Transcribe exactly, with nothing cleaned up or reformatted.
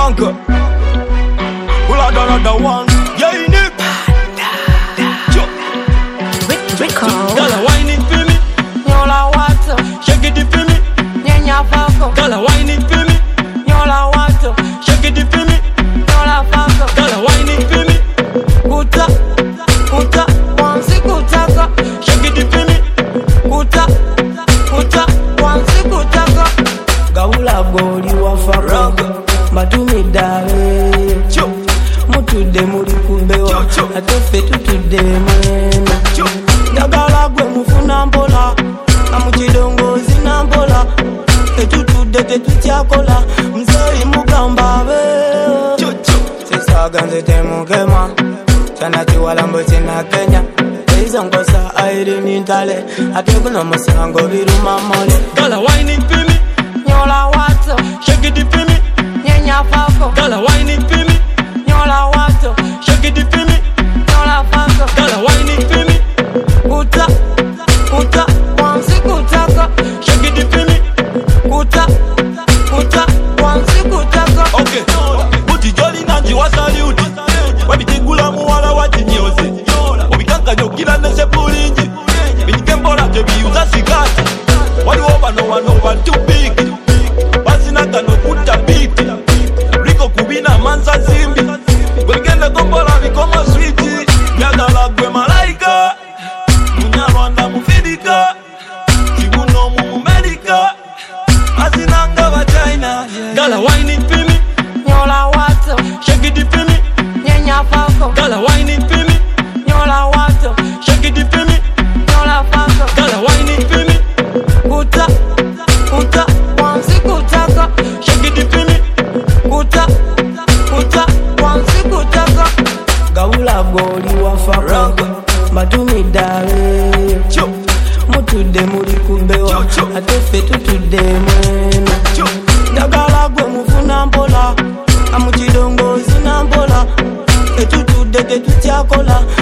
Ranker. Pull out another one. Yeah, you need. Gala wine it for me. Nyola wato. Shake it for me. Nyanya fako. Gala wine it for me. Nyola wato. Shake it for me. Nyola fako. Gala wine it for me. Kuta, kuta, wansi kutaka. Shake it for me. Kuta, kuta, wansi kutaka. Gaula goli wafako. Madumi dale. Mutude muri kubewa. Atofe tutude mwena. Dagala gwe mufuna mbola. Amuchidongozi na mbola. Etutude tetutyakola. Mzei mugamba be. Sisaga nze temugema. Chana chiwalambo china Kenya. Eizo ngosa airi nintale. Ateguna musango biruma mole. Gala wine it for me. Nyola wato. Shake it for me. Nyanya fako. Gala wine it for me. Nyola wato. Shake it for me. Nyola fako. Gala wine it for me. Kuta, kuta, wansi kutaka. Shake it for me. Kuta, kuta, wansi kutaka. Okay. Buti jolly nanji wa salute. Wabitegula muwala wa jinyoze. Obikanga nyokila nese pulingi. Binikembola tebiyuza sigati. Wali woba no one over too big. Bazinaka no kuta biti. Riko kubina manza zimbi. Wengende kombola mikoma switi. Yagala gwe malaika. Munyarwanda mufidika. Kibuno mu America. Azinanga wa China. Gala wine it for me. Nyola wato. Shake it for me. Nyanya fako. Gala wine it for me. Nyola wato. Shake it for me. Nyola fako. Gala wine it for me. Kuta, kuta, wansi kutaka. Shake it for me. Kuta, kuta, wansi kutaka. Gaula goli wafako. Madumi dale. Mutude muri kubewa. Atofe tutude mwena. Dagala gwe mufuna mbola. Amuchidongozi na mbola. Etutude tetutyakola.